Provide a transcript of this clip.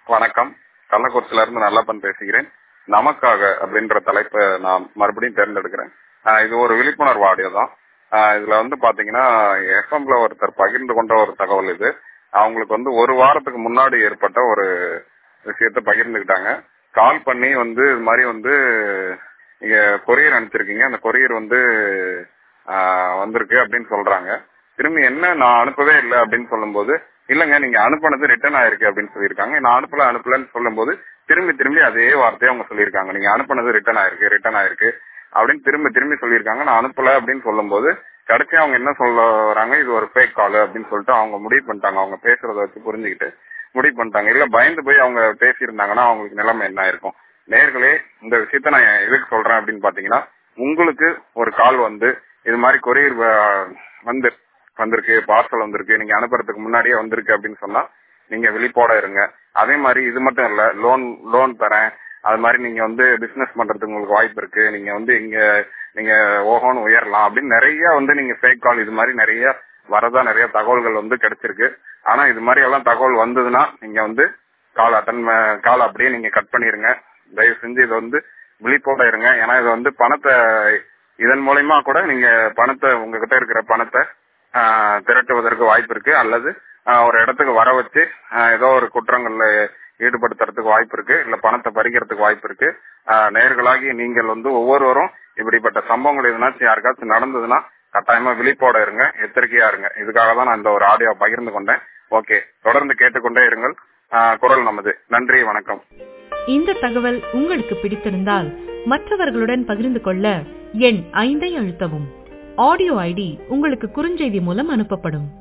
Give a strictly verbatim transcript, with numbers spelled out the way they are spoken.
வணக்கம். கள்ளக்குறிச்சியில இருந்து நல்லப்பன் பேசுகிறேன். நமக்காக அப்படின்ற தலைப்பை நான் மறுபடியும் தேர்ந்தெடுக்கிறேன். ஆஹ் இது ஒரு விழிப்புணர்வு ஆடியோ தான். ஆஹ் இதுல வந்து பாத்தீங்கன்னா எஃப்எம்ல ஒருத்தர் பகிர்ந்து கொண்ட ஒரு தகவல் இது. அவங்களுக்கு வந்து ஒரு வாரத்துக்கு முன்னாடி ஏற்பட்ட ஒரு விஷயத்த பகிர்ந்துக்கிட்டாங்க. கால் பண்ணி வந்து இது மாதிரி வந்து நீங்க கொரியர் அனுப்பிச்சிருக்கீங்க, அந்த கொரியர் வந்து ஆஹ் வந்திருக்கு அப்படின்னு சொல்றாங்க. திரும்பி என்ன நான் அனுப்பவே இல்லை அப்படின்னு சொல்லும்போது, இல்லங்க நீங்க அனுப்புனது ரிட்டர்ன் ஆயிருக்கு அப்படின்னு சொல்லியிருக்காங்க. நான் அனுப்பல அனுப்பலன்னு சொல்லும் போது திரும்பி திரும்பி அதே வார்த்தையை அவங்க சொல்லியிருக்காங்க. நீங்க அனுப்புனது ரிட்டர்ன் ஆயிருக்கு ரிட்டர்ன் ஆயிருக்கு அப்படின்னு திரும்பி திரும்பி சொல்லியிருக்காங்க. நான் அனுப்பல அப்படின்னு சொல்லும் போது கடைசி அவங்க என்ன சொல்ல வராங்க, இது ஒரு ஃபேக் கால் அப்படின்னு சொல்லிட்டு அவங்க முடிவு பண்ணிட்டாங்க. அவங்க பேசுறத வச்சு புரிஞ்சுக்கிட்டு முடிவு பண்ணிட்டாங்க. இல்ல பயந்து போய் அவங்க பேசியிருந்தாங்கன்னா அவங்களுக்கு நிலைமை என்ன இருக்கும்? நேர்களே, இந்த விஷயத்த நான் எதுக்கு சொல்றேன் அப்படின்னு பாத்தீங்கன்னா, உங்களுக்கு ஒரு கால் வந்து இது மாதிரி கொரியர் வந்து வந்திருக்கு, பார்சல் வந்திருக்கு, நீங்க அனுப்புறதுக்கு முன்னாடியே வந்திருக்கு அப்படின்னு சொன்னா நீங்க விழிப்போட இருங்க. அதே மாதிரி இது மட்டும் இல்ல, லோன் லோன் தரேன், அது மாதிரி நீங்க வந்து பிசினஸ் பண்றதுக்கு உங்களுக்கு வாய்ப்பு இருக்கு, நீங்க வந்து இங்க நீங்க ஓஹோன்னு உயரலாம் அப்படின்னு நிறைய வந்து நீங்க ஃபேக் கால் இது மாதிரி நிறைய வரதா நிறைய தகவல்கள் வந்து கிடைச்சிருக்கு. ஆனா இது மாதிரி எல்லாம் தகவல் வந்ததுன்னா நீங்க வந்து கால் அட்டன் கால் அப்படியே நீங்க கட் பண்ணிருங்க. தயவு செஞ்சு இதை வந்து விழிப்போட இருங்க. ஏன்னா இது வந்து பணத்தை இதன் மூலயமா கூட நீங்க பணத்தை உங்ககிட்ட இருக்கிற பணத்தை திரட்டுவதற்கு வாய்ப்பு இருக்கு. அல்லது ஒரு இடத்துக்கு வர வச்சு ஏதோ ஒரு குற்றங்கள்ல ஈடுபடுத்துறதுக்கு வாய்ப்பு இருக்கு. இல்ல பணத்தை பறிக்கிறதுக்கு வாய்ப்பு இருக்கு. நேர்களாகி நீங்கள் வந்து ஒவ்வொருவரும் இப்படிப்பட்ட சம்பவங்கள் எதுனாச்சும் யாருக்காச்சும் நடந்ததுன்னா கட்டாயமா விழிப்போட இருங்க, எச்சரிக்கையா இருங்க. இதுக்காக தான் நான் இந்த ஒரு ஆடியோ பகிர்ந்து கொண்டேன். ஓகே, தொடர்ந்து கேட்டுக்கொண்டே இருங்கள். குரல் நமது. நன்றி, வணக்கம். இந்த தகவல் உங்களுக்கு பிடித்திருந்தால் மற்றவர்களுடன் பகிர்ந்து கொள்ள எண் ஐந்தை அழுத்தவும். ஆடியோ ஐடி உங்களுக்கு குறுஞ்செய்தி மூலம் அனுப்பப்படும்.